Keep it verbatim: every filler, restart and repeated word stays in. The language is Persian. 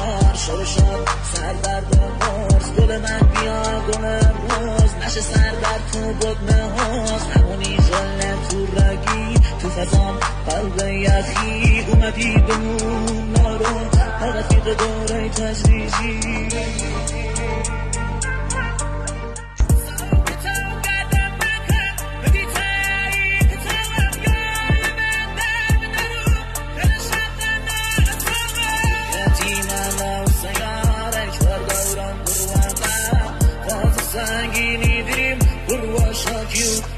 بیار شروع شد سر درد باز گل من بیار گل روز نشه سر در تو بدمه هاز همونی جله تو رگی تو فضام قلب یخی اومدی بمون نارون رفیق دوره تجریجی سنگینی دیریم برو شاکیو